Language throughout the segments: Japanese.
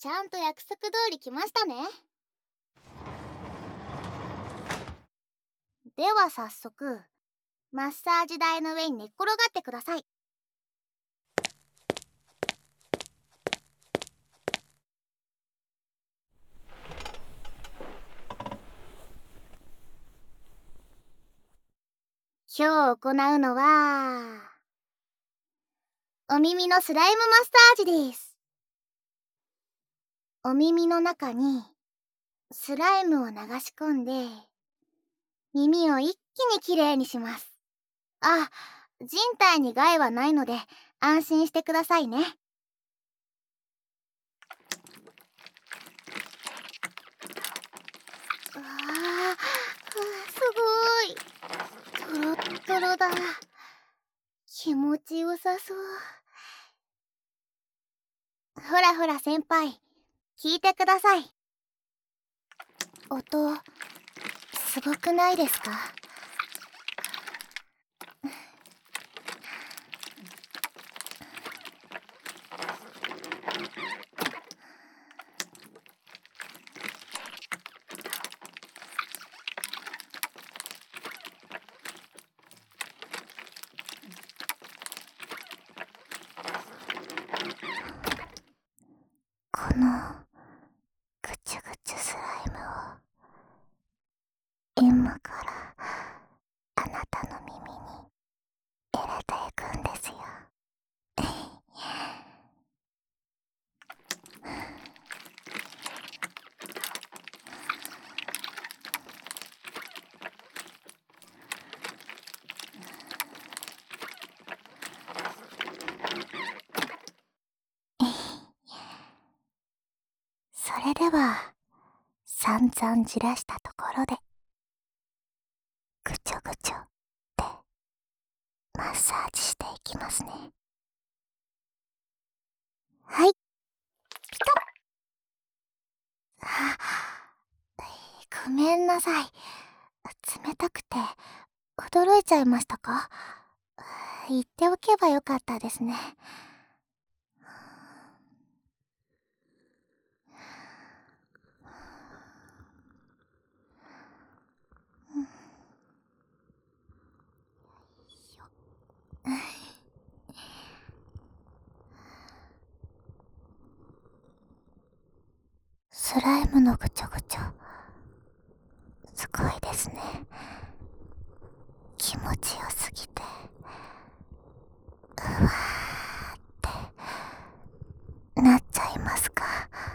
ちゃんと約束通り来ましたね。では早速、マッサージ台の上に寝っ転がってください。今日行うのは、お耳のスライムマッサージです。お耳の中にスライムを流し込んで、耳を一気にきれいにします。あ、人体に害はないので安心してくださいね。うわあ、すごい。トロットロだ。気持ちよさそう。ほらほら先輩、聞いてください。音、すごくないですか？このぐちゅぐちゅスライムを今からあなたの耳に入れていくんですよ。それでは散々じらしたところでぐちょぐちょってマッサージしていきますね。はい、ピタッ。ごめんなさい。冷たくて驚いちゃいましたか？言っておけばよかったですね。スライムのぐちょぐちょ、すごいですね。気持ちよすぎて、うわーってなっちゃいますか？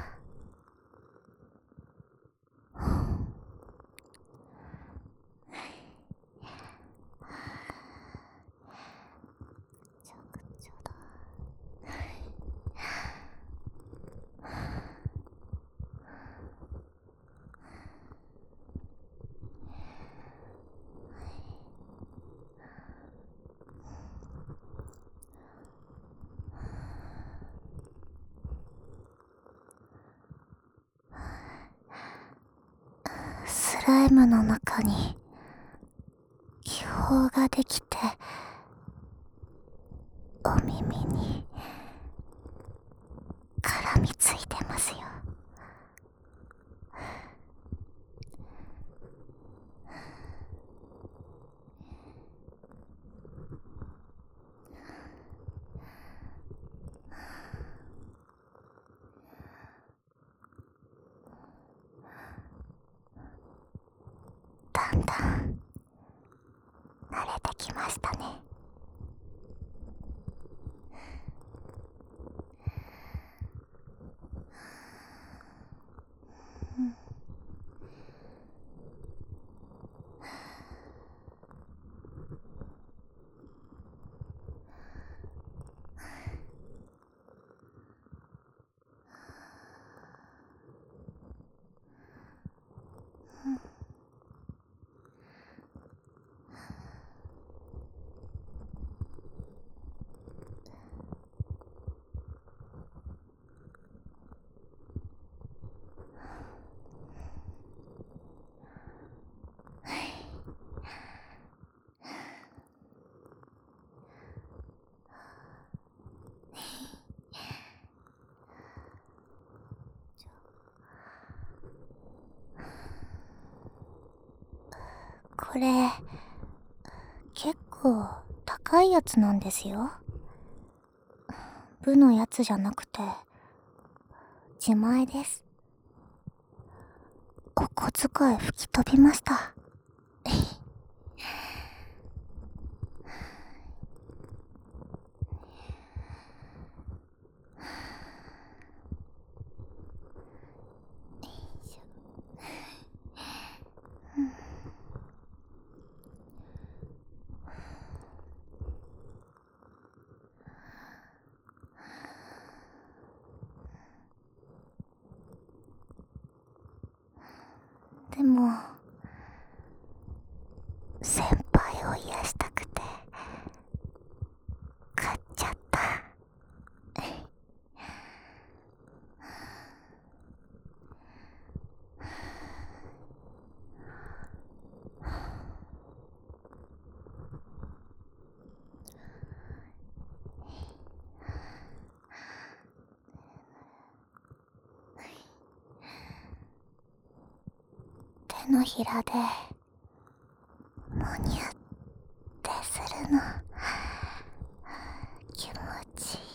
ちょぐちょだ。スライムの中に気泡ができて、お耳に絡みついてますよ。だんだん慣れてきましたね。 これ、結構高いやつなんですよ。部のやつじゃなくて、自前です。お小遣い吹き飛びました。でも、先輩を癒したくて、買っちゃった。手のひらで、もにゃってするの、気持ちいい。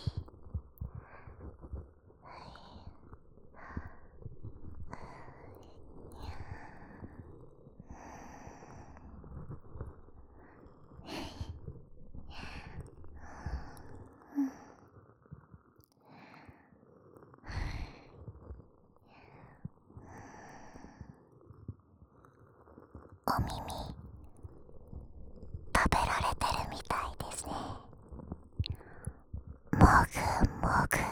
お耳、食べられてるみたいですね。もぐもぐ。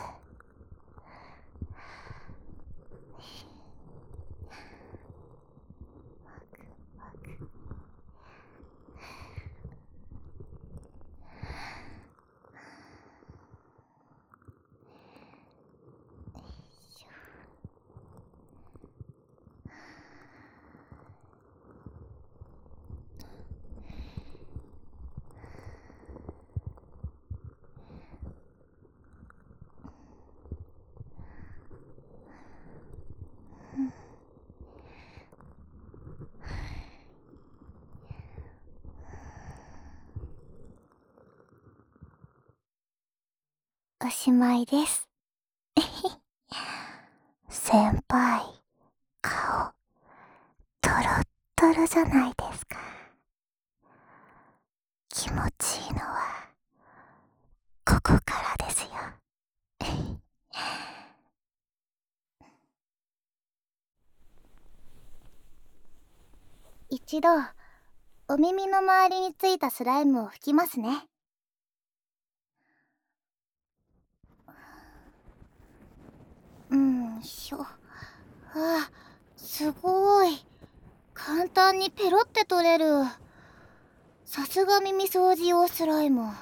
おしまいです。先輩、顔、トロットロじゃないですか。気持ちいいのは、ここからですよ。一度、お耳の周りについたスライムを拭きますね。しょ。すごい。簡単にペロって取れる。さすが耳掃除用スライム。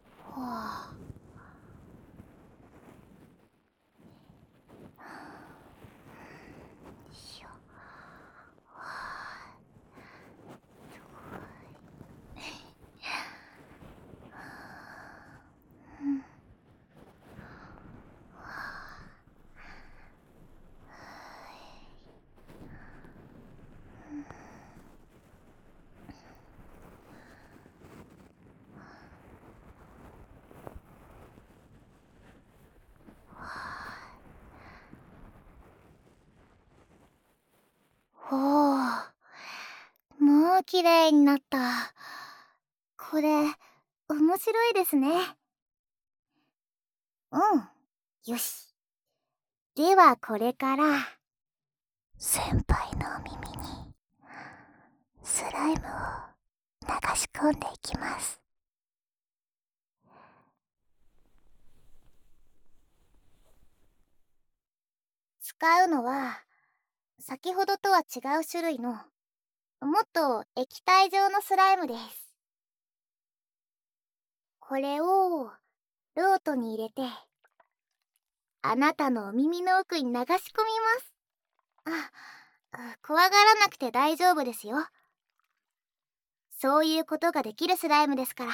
しょ。おー、もう綺麗になった。これ、面白いですね。よし。ではこれから、先輩のお耳に、スライムを流し込んでいきます。使うのは、先ほどとは違う種類の、もっと液体状のスライムです。これを、ロートに入れて、あなたのお耳の奥に流し込みます。怖がらなくて大丈夫ですよ。そういうことができるスライムですから。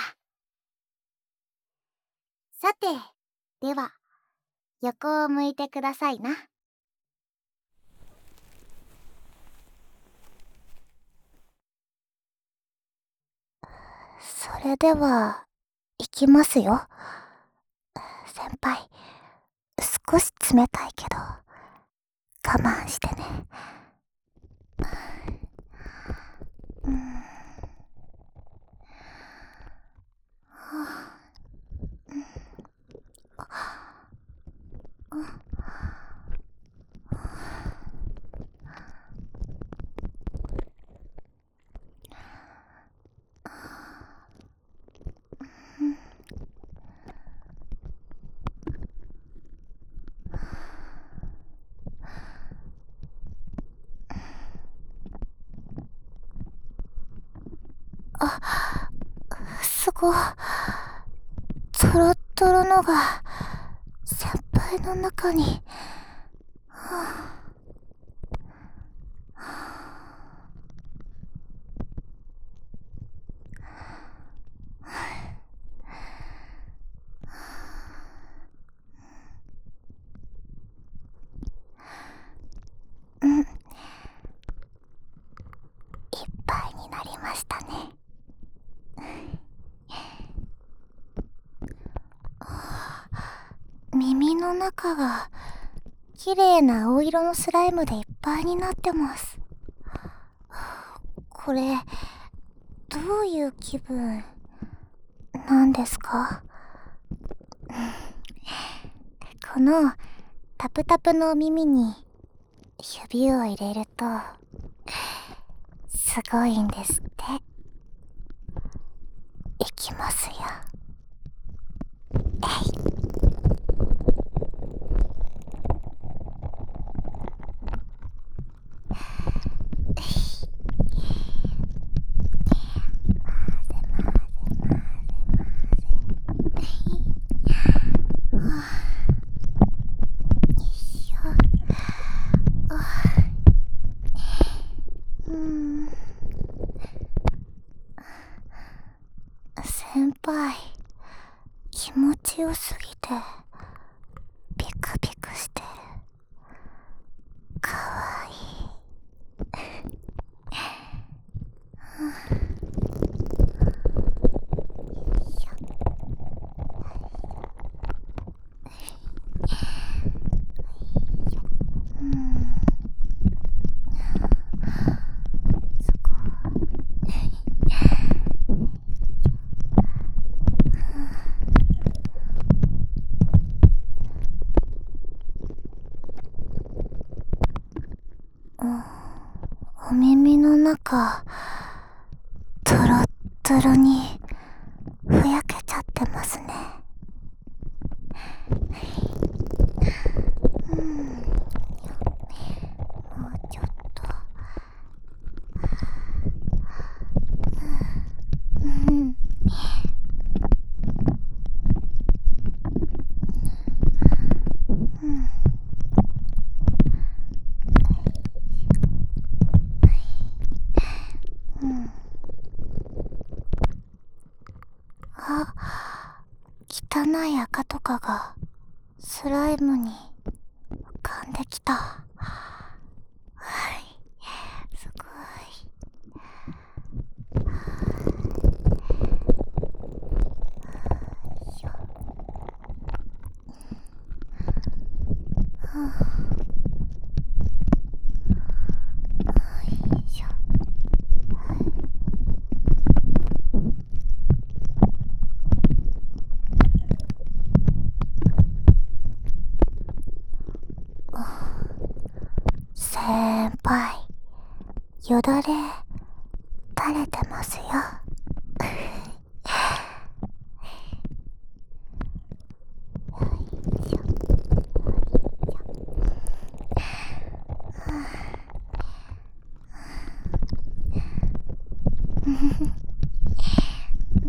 さて、では、横を向いてくださいな。 それでは、行きますよ。先輩、少し冷たいけど、我慢してね。うん。あ、すごい。トロットロのが、先輩の中に。うん。いっぱいになりましたね。耳の中が、綺麗な青色のスライムでいっぱいになってます。これ、どういう気分なんですか？このタプタプのお耳に指を入れるとすごいんですって。いきますよ。うーん。先輩、気持ちよすぎてビクビクしてる。かわいい。うん。すごい。お耳の中、トロットロにふやけちゃってますね。うん。もうちょっと。うん。うん。うん。あ、汚い赤とかがスライムに浮かんできた。はい、すごい。よいしょ。はあ、よいしょ。先輩、よだれ垂れてますよ。うん。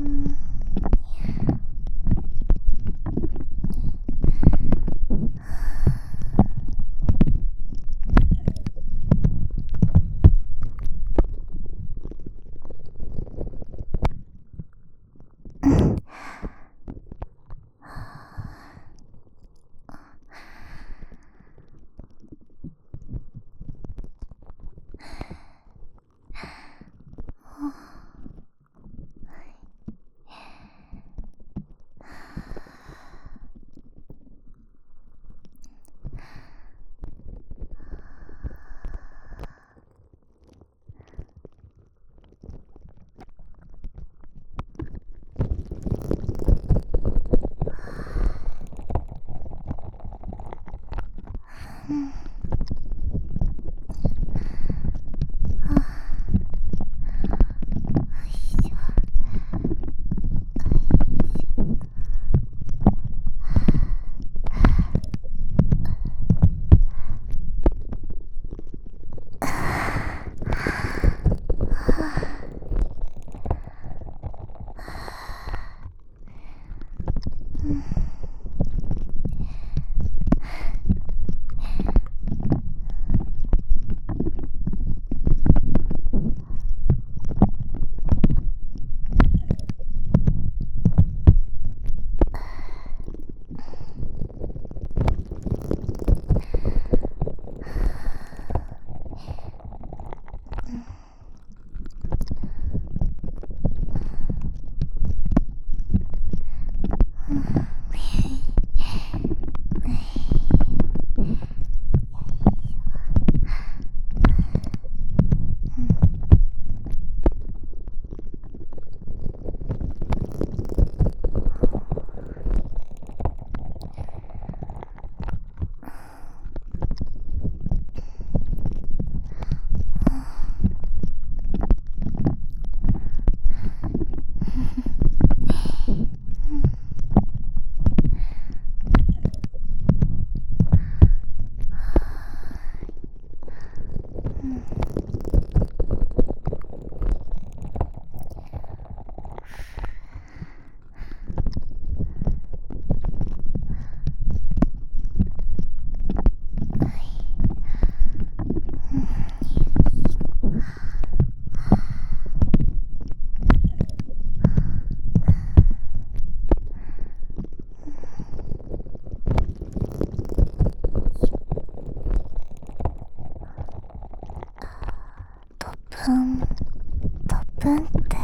分って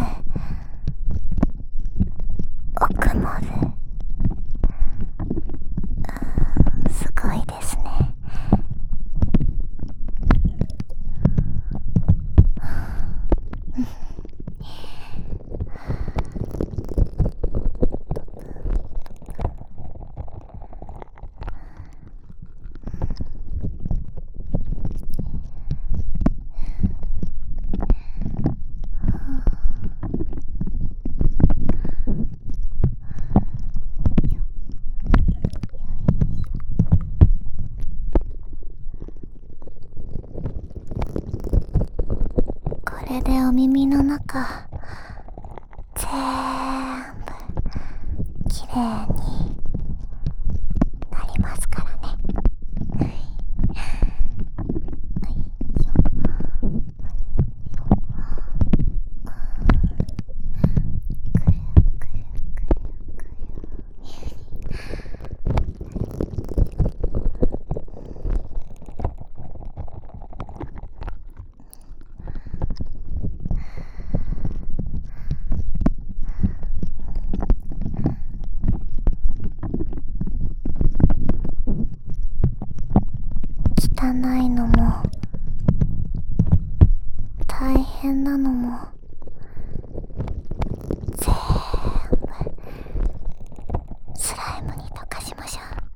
奥まですごいですね。これでお耳の中ぜーんぶきれいになりますからね。汚いのも大変なのもぜーんぶスライムに溶かしましょう。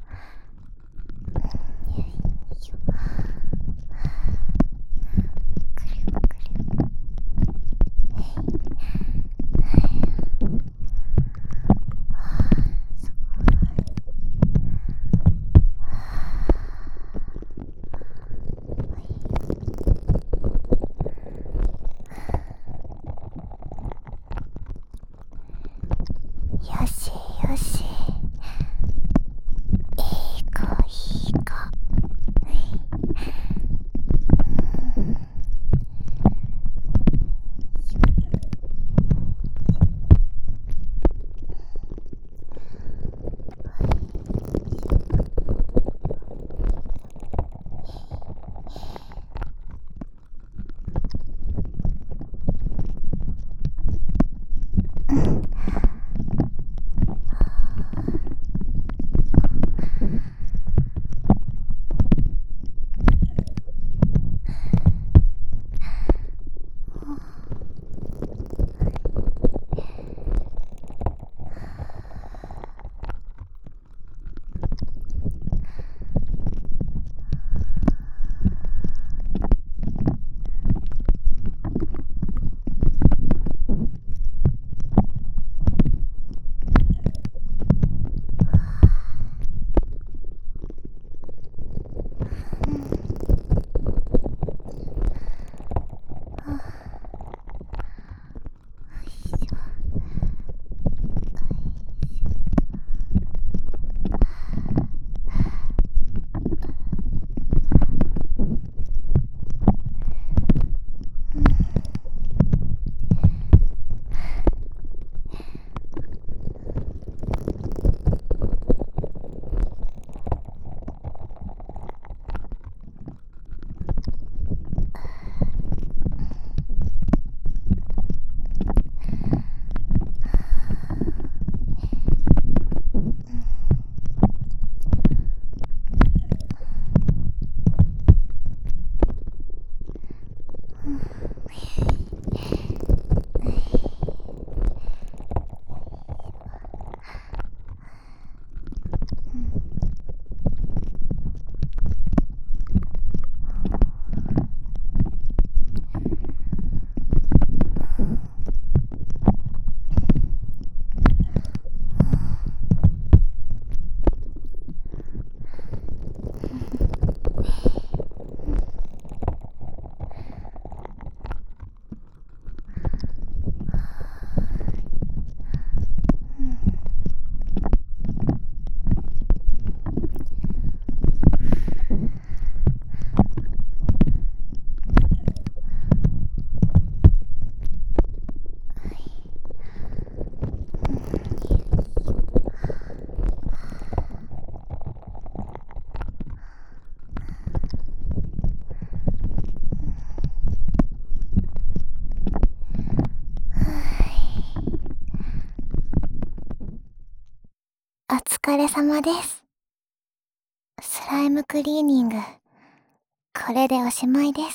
疲れ様です。スライムクリーニング、これでおしまいです。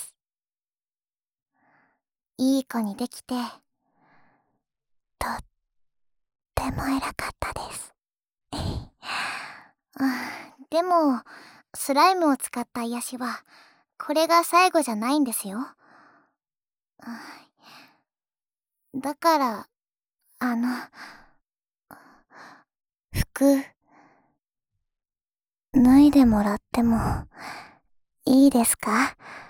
いい子にできて、とっても偉かったです。でも、スライムを使った癒しは、これが最後じゃないんですよ。だから、服、脱いでもらっても、いいですか？